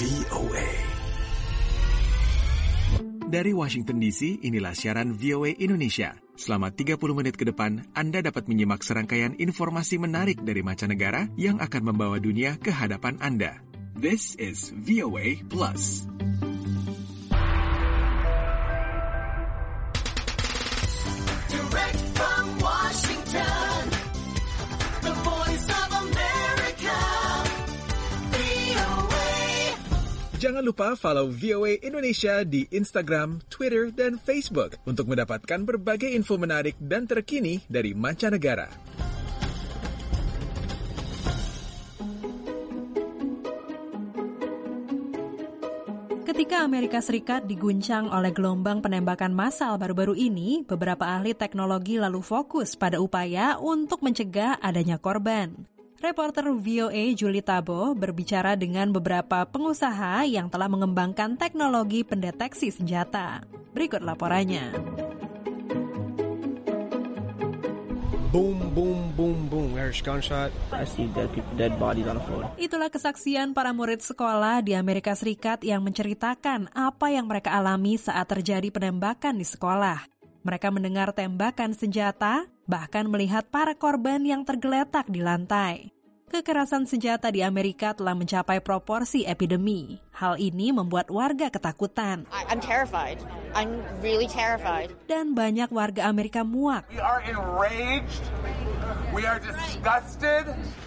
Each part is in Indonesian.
VOA. Dari Washington DC, inilah siaran VOA Indonesia. Selama 30 menit ke depan, Anda dapat menyimak serangkaian informasi menarik dari mancanegara yang akan membawa dunia ke hadapan Anda. This is VOA Plus. Direct from Washington, the voice of America, VOA. Jangan lupa follow VOA Indonesia di Instagram, Twitter, dan Facebook untuk mendapatkan berbagai info menarik dan terkini dari mancanegara. Ketika Amerika Serikat diguncang oleh gelombang penembakan massal baru-baru ini, beberapa ahli teknologi lalu fokus pada upaya untuk mencegah adanya korban. Reporter VOA Julie Tabo berbicara dengan beberapa pengusaha yang telah mengembangkan teknologi pendeteksi senjata. Berikut laporannya. Boom, boom, boom, boom. There's gunshot. I see dead bodies on the floor. Itulah kesaksian para murid sekolah di Amerika Serikat yang menceritakan apa yang mereka alami saat terjadi penembakan di sekolah. Mereka mendengar tembakan senjata, bahkan melihat para korban yang tergeletak di lantai. Kekerasan senjata di Amerika telah mencapai proporsi epidemi. Hal ini membuat warga ketakutan. I'm terrified. I'm really terrified. Dan banyak warga Amerika muak. We are enraged. We are disgusted.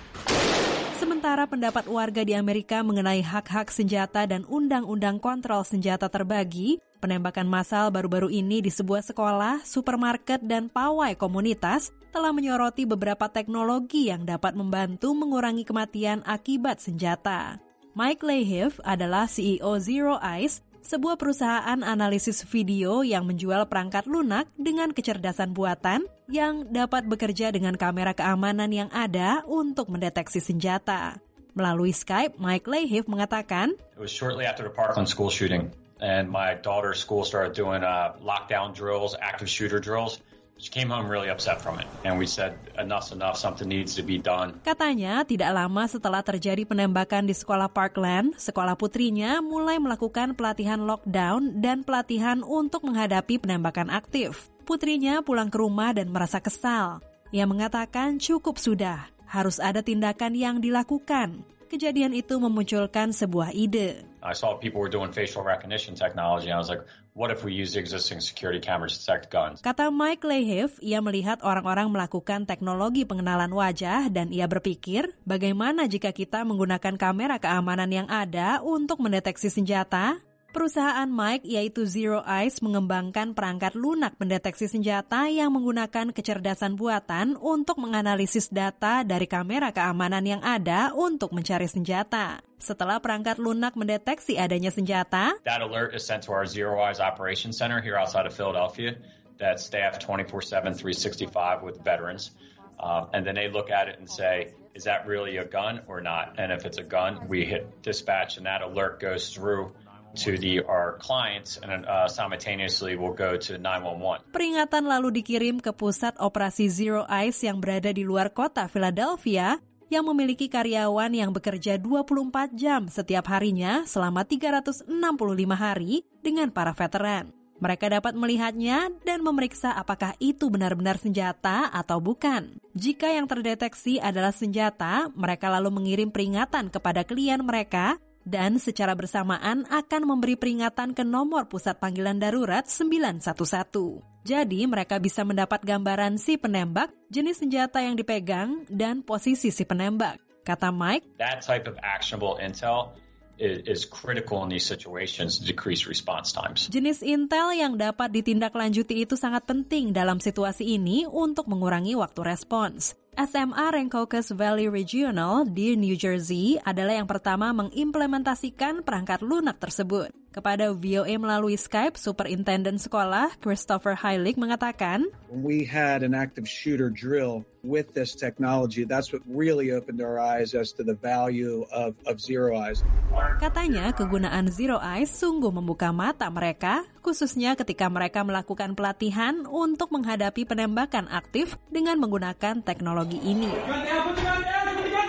Sementara pendapat warga di Amerika mengenai hak-hak senjata dan undang-undang kontrol senjata terbagi, penembakan massal baru-baru ini di sebuah sekolah, supermarket, dan pawai komunitas telah menyoroti beberapa teknologi yang dapat membantu mengurangi kematian akibat senjata. Mike Lehiff adalah CEO Zero Eyes, sebuah perusahaan analisis video yang menjual perangkat lunak dengan kecerdasan buatan yang dapat bekerja dengan kamera keamanan yang ada untuk mendeteksi senjata. Melalui Skype, Mike Lehiff mengatakan, It was shortly after the Parkland school shooting, and my daughter's school started doing lockdown drills, active shooter drills. She came home really upset from it, and we said, enough's enough, something needs to be done. Katanya, tidak lama setelah terjadi penembakan di sekolah Parkland, sekolah putrinya mulai melakukan pelatihan lockdown dan pelatihan untuk menghadapi penembakan aktif. Putrinya pulang ke rumah dan merasa kesal. Ia mengatakan cukup sudah, harus ada tindakan yang dilakukan. Kejadian itu memunculkan sebuah ide. I saw people were doing facial recognition technology, and I was like, what if we use the existing security cameras to detect guns? Kata Mike Lehiff, ia melihat orang-orang melakukan teknologi pengenalan wajah dan ia berpikir, bagaimana jika kita menggunakan kamera keamanan yang ada untuk mendeteksi senjata? Perusahaan Mike, yaitu Zero Eyes, mengembangkan perangkat lunak pendeteksi senjata yang menggunakan kecerdasan buatan untuk menganalisis data dari kamera keamanan yang ada untuk mencari senjata. Setelah perangkat lunak mendeteksi adanya senjata, That alert is sent to our Zero Eyes Operations Center here outside of Philadelphia that's staffed 24/7, 365 with veterans. And then they look at it and say, is that really a gun or not? And if it's a gun, we hit dispatch and that alert goes through to our clients and simultaneously will go to 911. Peringatan lalu dikirim ke pusat operasi Zero Eyes yang berada di luar kota Philadelphia yang memiliki karyawan yang bekerja 24 jam setiap harinya selama 365 hari dengan para veteran. Mereka dapat melihatnya dan memeriksa apakah itu benar-benar senjata atau bukan. Jika yang terdeteksi adalah senjata, mereka lalu mengirim peringatan kepada klien mereka dan secara bersamaan akan memberi peringatan ke nomor pusat panggilan darurat 911. Jadi mereka bisa mendapat gambaran si penembak, jenis senjata yang dipegang, dan posisi si penembak. Kata Mike, That type of actionable intel is critical in these situations to decrease response times. jenis intel yang dapat ditindaklanjuti itu sangat penting dalam situasi ini untuk mengurangi waktu respons. SMA Rancocas Valley Regional di New Jersey adalah yang pertama mengimplementasikan perangkat lunak tersebut. Kepada VOA melalui Skype, Superintendent Sekolah Christopher Heilig mengatakan, We had an active shooter drill with this technology. That's what really opened our eyes as to the value of Zero Eyes. katanya kegunaan Zero Eyes sungguh membuka mata mereka, khususnya ketika mereka melakukan pelatihan untuk menghadapi penembakan aktif dengan menggunakan teknologi ini.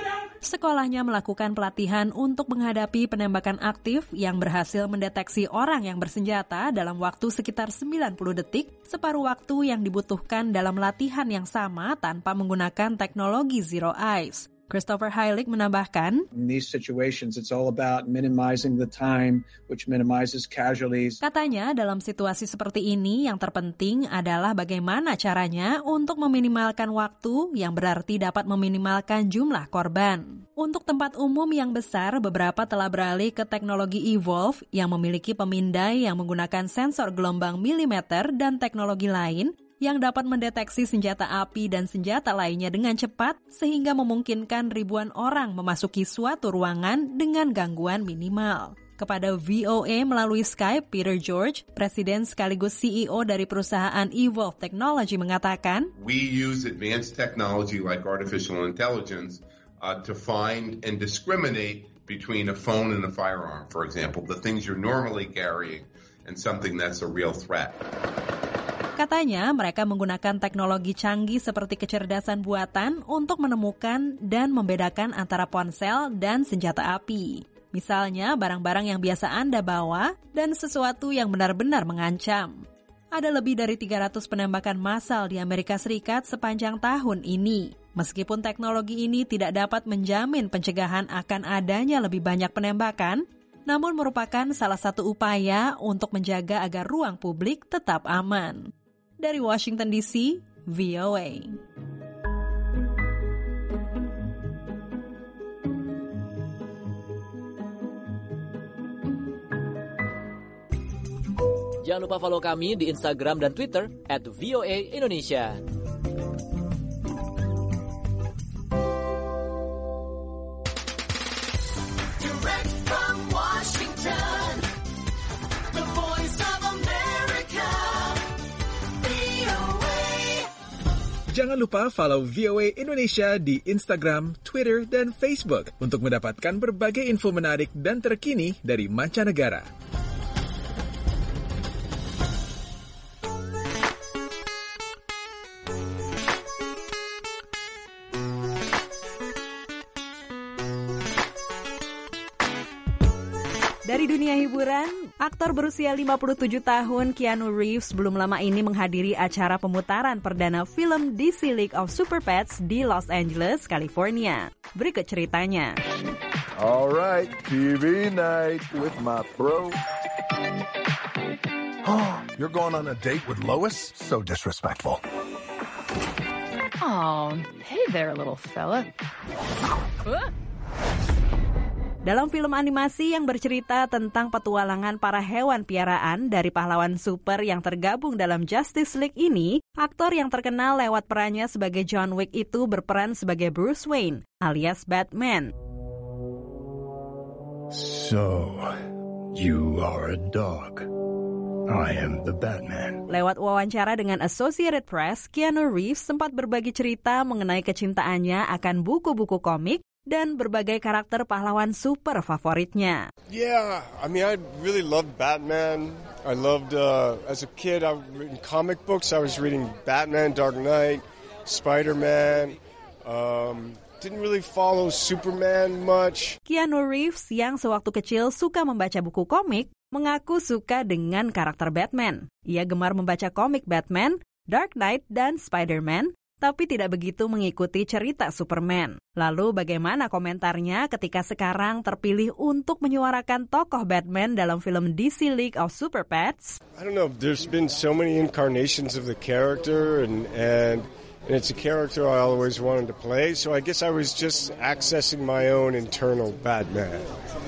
sekolahnya melakukan pelatihan untuk menghadapi penembakan aktif yang berhasil mendeteksi orang yang bersenjata dalam waktu sekitar 90 detik, separuh waktu yang dibutuhkan dalam latihan yang sama tanpa menggunakan teknologi Zero Eyes. Christopher Heilig menambahkan, In these situations, it's all about minimizing the time, which minimizes casualties. Katanya, dalam situasi seperti ini yang terpenting adalah bagaimana caranya untuk meminimalkan waktu yang berarti dapat meminimalkan jumlah korban. Untuk tempat umum yang besar, beberapa telah beralih ke teknologi Evolve yang memiliki pemindai yang menggunakan sensor gelombang milimeter dan teknologi lain yang dapat mendeteksi senjata api dan senjata lainnya dengan cepat sehingga memungkinkan ribuan orang memasuki suatu ruangan dengan gangguan minimal. Kepada VOA melalui Skype, Peter George, Presiden sekaligus CEO dari perusahaan Evolve Technology mengatakan, We use advanced technology like artificial intelligence to find and discriminate between a phone and a firearm, for example, the things you're normally carrying and something that's a real threat. Katanya, mereka menggunakan teknologi canggih seperti kecerdasan buatan untuk menemukan dan membedakan antara ponsel dan senjata api. Misalnya, barang-barang yang biasa Anda bawa dan sesuatu yang benar-benar mengancam. Ada lebih dari 300 penembakan massal di Amerika Serikat sepanjang tahun ini. Meskipun teknologi ini tidak dapat menjamin pencegahan akan adanya lebih banyak penembakan, namun merupakan salah satu upaya untuk menjaga agar ruang publik tetap aman. Dari Washington DC, VOA. Jangan lupa follow kami di Instagram dan Twitter @VOA_Indonesia. Direct from Washington, the voice of America, VOA. Jangan lupa follow VOA Indonesia di Instagram, Twitter, dan Facebook untuk mendapatkan berbagai info menarik dan terkini dari mancanegara. Dari dunia hiburan, aktor berusia 57 tahun Keanu Reeves belum lama ini menghadiri acara pemutaran perdana film DC League of Super Pets di Los Angeles, California. Berikut ceritanya. All right, TV night with my bro. You're going on a date with Lois? So disrespectful. Oh, hey there, little fella. Dalam film animasi yang bercerita tentang petualangan para hewan piaraan dari pahlawan super yang tergabung dalam Justice League ini, aktor yang terkenal lewat perannya sebagai John Wick itu berperan sebagai Bruce Wayne, alias Batman. So, you are a dog. I am the Batman. Lewat wawancara dengan Associated Press, Keanu Reeves sempat berbagi cerita mengenai kecintaannya akan buku-buku komik dan berbagai karakter pahlawan super favoritnya. Yeah, I mean, I really loved Batman. I loved, as a kid, in comic books, I was reading Batman, Dark Knight, Spider-Man. Didn't really follow Superman much. Keanu Reeves yang sewaktu kecil suka membaca buku komik, mengaku suka dengan karakter Batman. Ia gemar membaca komik Batman, Dark Knight, dan Spider-Man, tapi tidak begitu mengikuti cerita Superman. Lalu bagaimana komentarnya ketika sekarang terpilih untuk menyuarakan tokoh Batman dalam film DC League of Super Pets? I don't know, there's been so many incarnations of the character and it's a character I always wanted to play, so I guess I was just accessing my own internal Batman.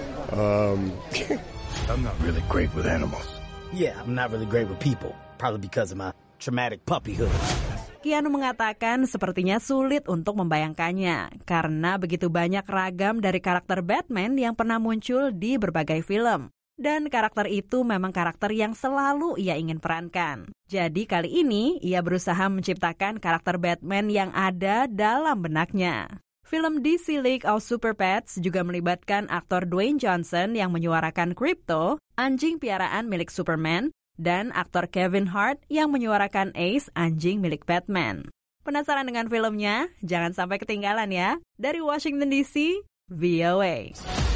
I'm not really great with animals. Yeah, I'm not really great with people, probably because of my traumatic puppyhood. Keanu mengatakan sepertinya sulit untuk membayangkannya karena begitu banyak ragam dari karakter Batman yang pernah muncul di berbagai film. Dan karakter itu memang karakter yang selalu ia ingin perankan. Jadi kali ini ia berusaha menciptakan karakter Batman yang ada dalam benaknya. Film DC League of Super Pets juga melibatkan aktor Dwayne Johnson yang menyuarakan Krypto, anjing piaraan milik Superman, dan aktor Kevin Hart yang menyuarakan Ace, anjing milik Batman. Penasaran dengan filmnya? Jangan sampai ketinggalan ya. Dari Washington DC, VOA.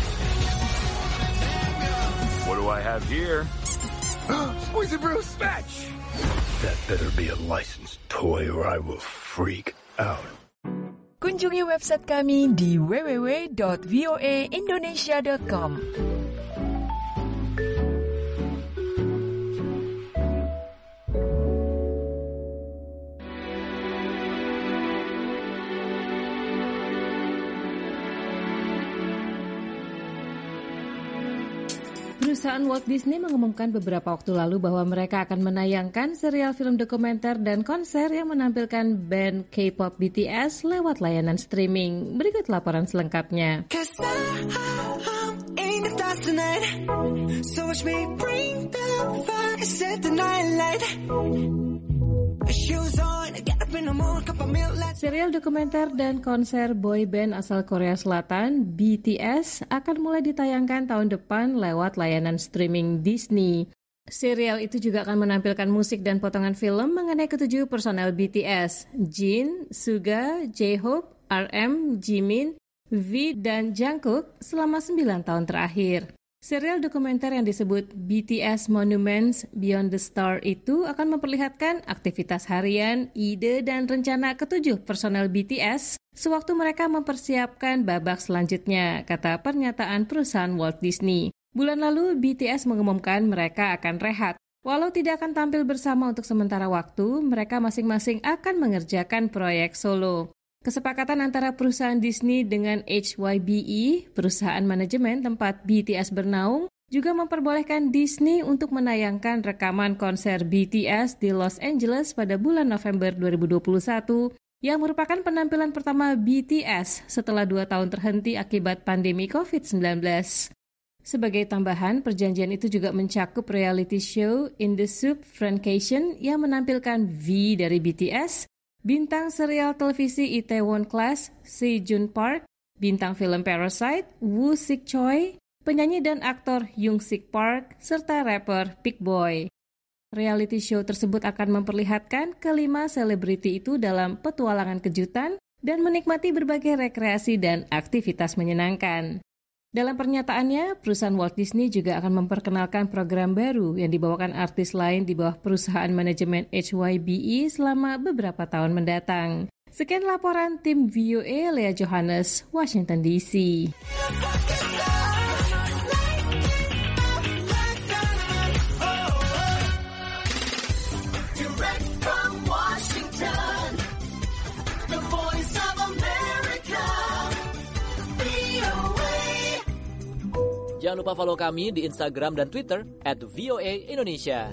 What do I have here? Squeezy Bruce, fetch! That better be a licensed toy or I will freak out. Kunjungi website kami di www.voaindonesia.com. Perusahaan Walt Disney mengumumkan beberapa waktu lalu bahwa mereka akan menayangkan serial film dokumenter dan konser yang menampilkan band K-pop BTS lewat layanan streaming. Berikut laporan selengkapnya. Serial dokumenter dan konser boy band asal Korea Selatan, BTS, akan mulai ditayangkan tahun depan lewat layanan streaming Disney. Serial itu juga akan menampilkan musik dan potongan film mengenai ketujuh personel BTS, Jin, Suga, J-Hope, RM, Jimin, V, dan Jungkook selama 9 tahun terakhir. Serial dokumenter yang disebut BTS Monuments Beyond the Star itu akan memperlihatkan aktivitas harian, ide, dan rencana ketujuh personel BTS sewaktu mereka mempersiapkan babak selanjutnya, kata pernyataan perusahaan Walt Disney. Bulan lalu, BTS mengumumkan mereka akan rehat. Walau tidak akan tampil bersama untuk sementara waktu, mereka masing-masing akan mengerjakan proyek solo. Kesepakatan antara perusahaan Disney dengan HYBE, perusahaan manajemen tempat BTS bernaung, juga memperbolehkan Disney untuk menayangkan rekaman konser BTS di Los Angeles pada bulan November 2021, yang merupakan penampilan pertama BTS setelah 2 tahun terhenti akibat pandemi COVID-19. Sebagai tambahan, perjanjian itu juga mencakup reality show In the Soup Friendcation yang menampilkan V dari BTS, bintang serial televisi Itaewon Class, Sejun Park, bintang film Parasite, Woo Sik Choi, penyanyi dan aktor Young Sik Park, serta rapper Big Boy. Reality show tersebut akan memperlihatkan kelima selebriti itu dalam petualangan kejutan dan menikmati berbagai rekreasi dan aktivitas menyenangkan. Dalam pernyataannya, perusahaan Walt Disney juga akan memperkenalkan program baru yang dibawakan artis lain di bawah perusahaan manajemen HYBE selama beberapa tahun mendatang. Sekian laporan tim VOA, Lea Johannes, Washington DC. Jangan lupa follow kami di Instagram dan Twitter @VOA_Indonesia.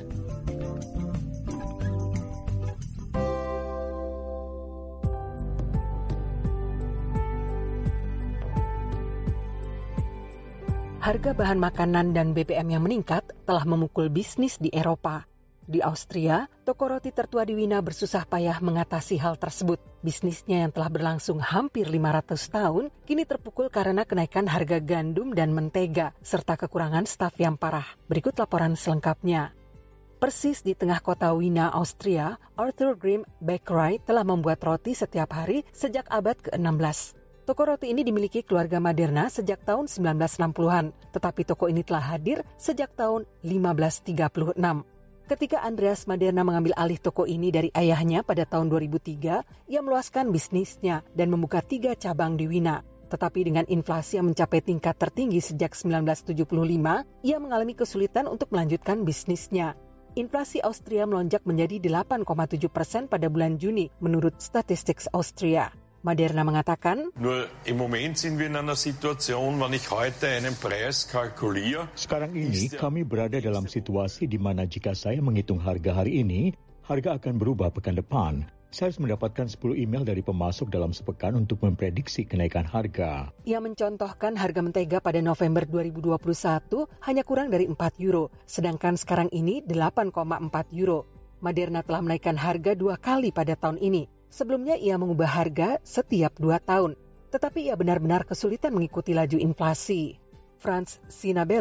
Harga bahan makanan dan BBM yang meningkat telah memukul bisnis di Eropa. Di Austria, toko roti tertua di Wina bersusah payah mengatasi hal tersebut. Bisnisnya yang telah berlangsung hampir 500 tahun, kini terpukul karena kenaikan harga gandum dan mentega, serta kekurangan staf yang parah. Berikut laporan selengkapnya. Persis di tengah kota Wina, Austria, Arthur Grimm Bakery telah membuat roti setiap hari sejak abad ke-16. Toko roti ini dimiliki keluarga Maderna sejak tahun 1960-an, tetapi toko ini telah hadir sejak tahun 1536. Ketika Andreas Maderna mengambil alih toko ini dari ayahnya pada tahun 2003, ia meluaskan bisnisnya dan membuka 3 cabang di Wina. Tetapi dengan inflasi yang mencapai tingkat tertinggi sejak 1975, ia mengalami kesulitan untuk melanjutkan bisnisnya. Inflasi Austria melonjak menjadi 8,7% pada bulan Juni menurut Statistics Austria. Maderna mengatakan, Nur im Moment sind wir in einer Situation, wenn ich heute einen Preis kalkuliere. Sekarang ini kami berada dalam situasi di mana jika saya menghitung harga hari ini, harga akan berubah pekan depan. Saya harus mendapatkan 10 email dari pemasok dalam sepekan untuk memprediksi kenaikan harga. Ia mencontohkan harga mentega pada November 2021 hanya kurang dari 4 euro, sedangkan sekarang ini 8,4 euro. Maderna telah menaikkan harga 2 kali pada tahun ini. Sebelumnya ia mengubah harga setiap 2 tahun, tetapi ia benar-benar kesulitan mengikuti laju inflasi. Franz Sinabelli,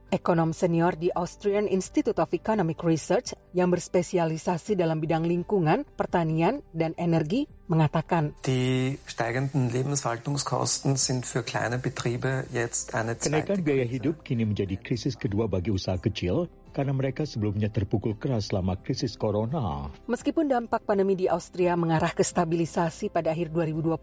Ekonom senior di Austrian Institute of Economic Research yang berspesialisasi dalam bidang lingkungan, pertanian, dan energi mengatakan, Die steigenden Lebenshaltungskosten sind für kleine Betriebe jetzt eine Kenaikan biaya hidup kini menjadi krisis kedua bagi usaha kecil karena mereka sebelumnya terpukul keras selama krisis corona. Meskipun dampak pandemi di Austria mengarah ke stabilisasi pada akhir 2021,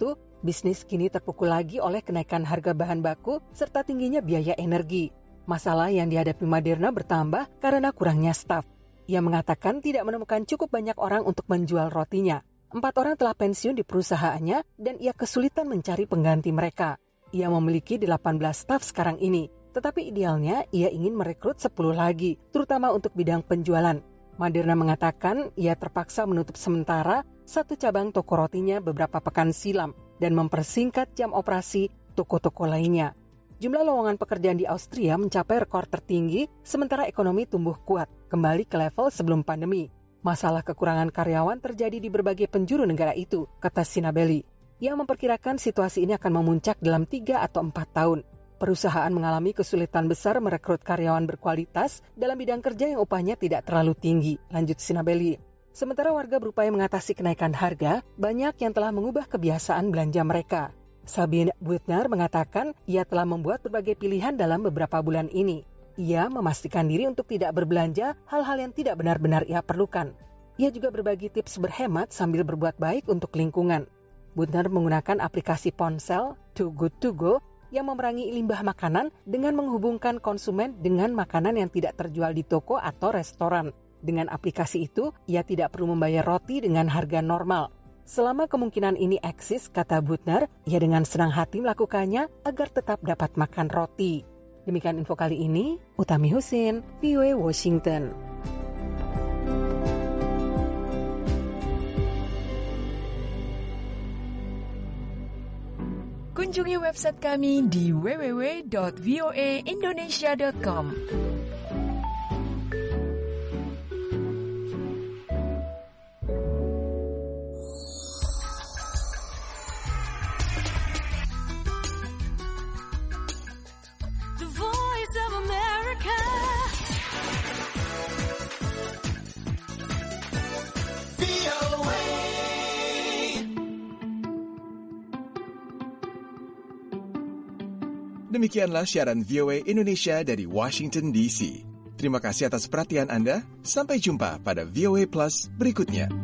bisnis kini terpukul lagi oleh kenaikan harga bahan baku serta tingginya biaya energi. Masalah yang dihadapi Maderna bertambah karena kurangnya staf. Ia mengatakan tidak menemukan cukup banyak orang untuk menjual rotinya. 4 orang telah pensiun di perusahaannya dan ia kesulitan mencari pengganti mereka. Ia memiliki 18 staf sekarang ini, tetapi idealnya ia ingin merekrut 10 lagi, terutama untuk bidang penjualan. Maderna mengatakan ia terpaksa menutup sementara 1 cabang toko rotinya beberapa pekan silam dan mempersingkat jam operasi toko-toko lainnya. Jumlah lowongan pekerjaan di Austria mencapai rekor tertinggi, sementara ekonomi tumbuh kuat, kembali ke level sebelum pandemi. Masalah kekurangan karyawan terjadi di berbagai penjuru negara itu, kata Sinabelli. Ia memperkirakan situasi ini akan memuncak dalam 3 atau 4 tahun. Perusahaan mengalami kesulitan besar merekrut karyawan berkualitas dalam bidang kerja yang upahnya tidak terlalu tinggi, lanjut Sinabelli. Sementara warga berupaya mengatasi kenaikan harga, banyak yang telah mengubah kebiasaan belanja mereka. Sabine Buettner mengatakan ia telah membuat berbagai pilihan dalam beberapa bulan ini. Ia memastikan diri untuk tidak berbelanja hal-hal yang tidak benar-benar ia perlukan. Ia juga berbagi tips berhemat sambil berbuat baik untuk lingkungan. Buettner menggunakan aplikasi ponsel Too Good To Go yang memerangi limbah makanan dengan menghubungkan konsumen dengan makanan yang tidak terjual di toko atau restoran. Dengan aplikasi itu, ia tidak perlu membayar roti dengan harga normal. Selama kemungkinan ini eksis, kata Buettner, ia dengan senang hati melakukannya agar tetap dapat makan roti. Demikian info kali ini, Utami Husin, VOA Washington. Kunjungi website kami di www.voaindonesia.com. Demikianlah siaran VOA Indonesia dari Washington DC. Terima kasih atas perhatian Anda. Sampai jumpa pada VOA Plus berikutnya.